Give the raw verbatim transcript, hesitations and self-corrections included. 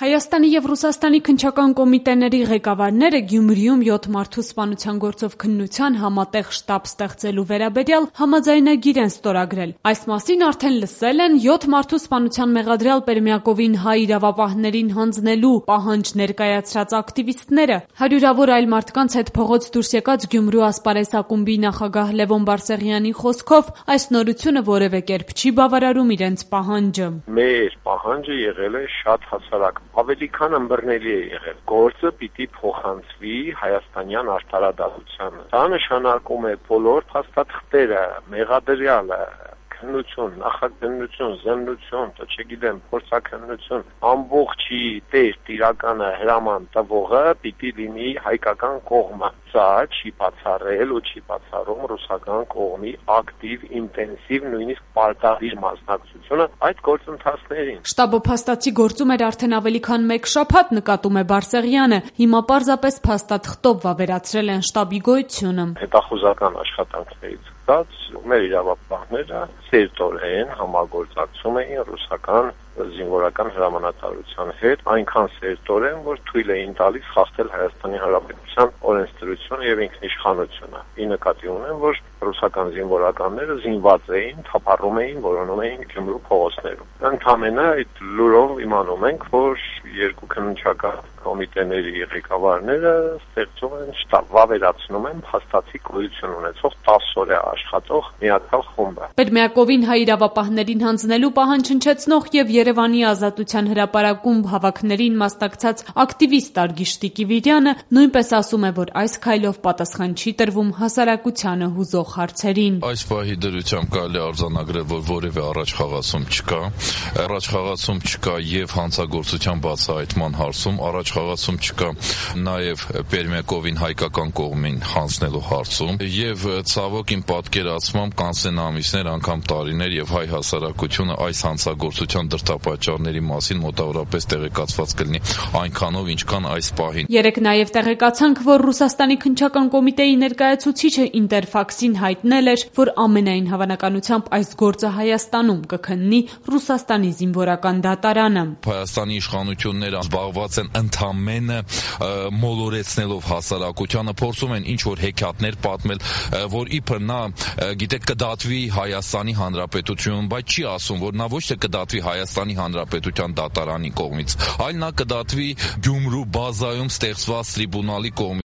Հայաստանի և Ռուսաստանի քննչական կոմիտեների ղեկավարները Գյումրիում յոթ մարդու սպանության գործով քննության համատեղ շտաբ ստեղծելու վերաբերյալ համաձայնագիր են ստորագրել։ Այս մասին արդեն լսել են յոթ մարդու սպանության մեղադրյալ Պերմյակովին հայ իրավապահներին հանձնելու պահանջ ներկայացրած ակտիվիստները։ Հարյուրավոր այլ մարդկանց հետ փողոց դուրս եկած Գյումրու ասպարեզ ակումբի նախագահ Լևոն Բարսեղյանի խոսքով այս նորությունը որևէ կերպ չի բավարարում իրենց պահանջը։ Մեր պահանջը եղել է շատ հասարակ, ավելի քան ըմբռնելի է եղել։ Գործը պիտի փոխանցվի հայաստանյան արդարադատությանը։ Դա նշանակում է բոլոր փաստաթղթերը, մեղադրյալը, քննություն, նախաքննություն, զննություն, դա չգիտեմ, փորձաքննություն, ամբողջի տեր տիրականը հրաման տվողը պիտի լինի հայկական կողմը։ Սա չի բացառել ու չի բացառում ռուսական կողմի ակտիվ, ինտենսիվ, նույնիսկ պարտադիր մասնակցությունը այդ գործընթացներին։ Շտաբը փաստացի գործում էր արդեն ավելի քան մեկ շաբաթ, նկատում է Բարսեղյանը։ Հիմա պարզապես փաստաթղթով վավերացրել են շտաբի գոյությունը։ Հետախուզական աշխատանքներից ստացած մեր իրավապահները սերտորեն համագործակցում էին ռուսական զինվորական հրամանատարության հետ, այնքան սերտորեն, որ թույլ էին տալիս խախտել Հայաստանի Հանրապետության օրենսդրությունը եւ ինքնիշխանությունը։ Ի նկատի ունեմ, որ ռուսական զինվորականները զինված էին, թափառում էին, որոնում էին Գյումրու փողոցներում։ Ընդամենը այդ լուրով իմանում ենք, որ երկու քննչական կոմիտեների ղեկավարները ստեղծում են շտաբ, վավերացնում են փաստացի գոյություն ունեցող տասը օր աշխատող միացյալ խումբը։ Պերմյակովին հայ իրավապահներին հանձնելու պահանջ հնչեցնող եւ Երևանի Ազատության հրապարակում հավաքներին մասնակցած ակտիվիստ Արգիշ Տիկիվիրյանը նույնպես ասում է, որ այս քայլով պատասխան չի տրվում հասարակությանը հուզող հարցերին։ Այս պահի դրությամբ կարելի արձանագրել, որ որևէ առաջխաղացում չկա, առաջխաղացում չկա եւ հանցագործության բացահայտման հարցում, առաջխաղացում չկա նաեւ Պերմյակովին հայկական կողմին հանձնելու հարցում եւ ցավոք իմ պատկերացմամբ կանցնեն ամիսներ, անգամ տարիներ եւ հայ հասարակությունը այս հանցագործության դրդապատճառների մասին մոտավորապես տեղեկացված կլինի այնքանով, ինչքան այս պահին։ Երեկ նաեւ տեղեկացանք, որ Ռուսաստանի քննչական կոմիտեի ներկայացուցիչը Ինտերֆաքսին հայտնել էր, որ ամենայն հավանականությամբ այս գործը Հայաստանում կքննի Ռուսաստանի զինվորական դատարանը։ Հայաստանի իշխանությունները զբաղված են ընդամենը մոլորեցնելով հասարակությանը, փորձում են ինչ որ հեքիաթներ պատմել, որ իբր նա գիտեք կդատվի Հայաստանի Հանրապետությունում, բայց չի ասում, որ նա ոչ թե կդատվի Հայաստանի Հանրապետության դատարանի կողմից, այլ նա կդատվի Գյումրու բազայում ստեղծված տրիբունալի կողմից։